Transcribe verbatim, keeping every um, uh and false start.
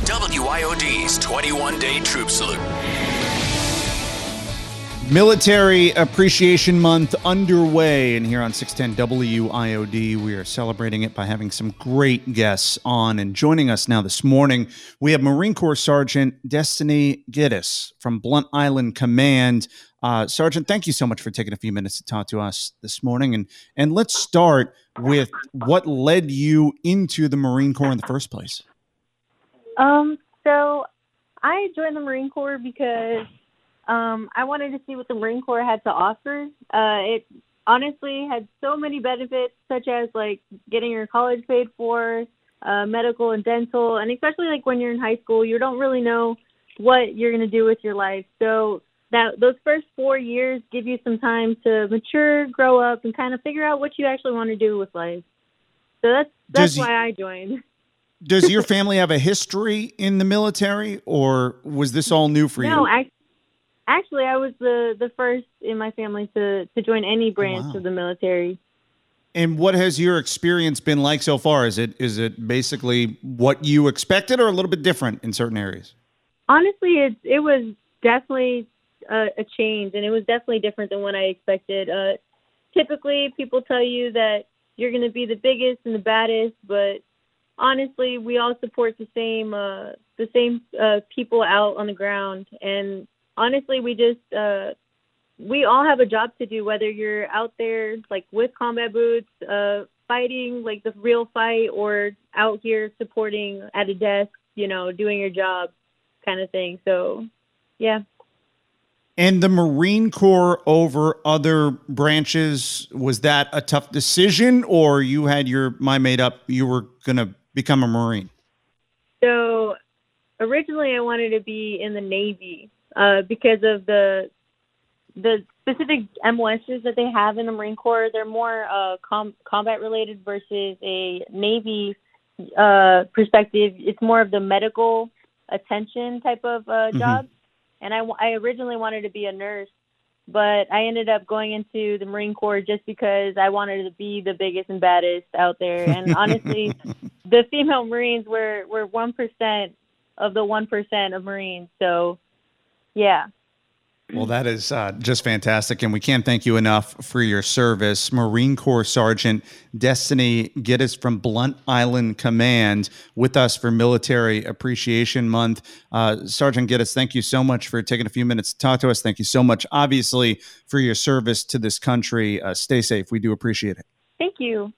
W I O D's twenty-one day Troop Salute. Military Appreciation Month underway, and here on six ten W I O D, we are celebrating it by having some great guests on. And joining us now this morning, we have Marine Corps Sergeant Destiny Gittes from Blunt Island Command. Uh, Sergeant, thank you so much for taking a few minutes to talk to us this morning. And and let's start with what led you into the Marine Corps in the first place. Um, so I joined the Marine Corps because Um, I wanted to see what the Marine Corps had to offer. Uh, it honestly had so many benefits, such as like getting your college paid for, uh, medical and dental, and especially like when you're in high school, you don't really know what you're going to do with your life. So that those first four years give you some time to mature, grow up, and kind of figure out what you actually want to do with life. So that's that's Does why y- I joined. Does your family have a history in the military, or was this all new for No, you? I. Actually, I was the, the first in my family to, to join any branch wow. of the military. And what has your experience been like so far? Is it is it basically what you expected or a little bit different in certain areas? Honestly, it, it was definitely a, a change, and it was definitely different than what I expected. Uh, typically, people tell you that you're going to be the biggest and the baddest, but honestly, we all support the same uh, the same uh, people out on the ground, and honestly, we just, uh, we all have a job to do, whether you're out there, like, with combat boots, uh, fighting, like, the real fight, or out here supporting at a desk, you know, doing your job kind of thing. So, yeah. And the Marine Corps over other branches, was that a tough decision, or you had your mind made up, you were going to become a Marine? So, originally I wanted to be in the Navy. Uh, because of the the specific M O Ss that they have in the Marine Corps, they're more uh, com- combat related versus a Navy uh, perspective. It's more of the medical attention type of uh, Mm-hmm. job. And I, I originally wanted to be a nurse, but I ended up going into the Marine Corps just because I wanted to be the biggest and baddest out there. And honestly, the female Marines were, were one percent of the one percent of Marines. So, yeah. Well, that is uh, just fantastic, and we can't thank you enough for your service. Marine Corps Sergeant Destiny Gittes from Blunt Island Command with us for Military Appreciation Month. Uh, Sergeant Gittes, thank you so much for taking a few minutes to talk to us. Thank you so much, obviously, for your service to this country. Uh, stay safe. We do appreciate it. Thank you.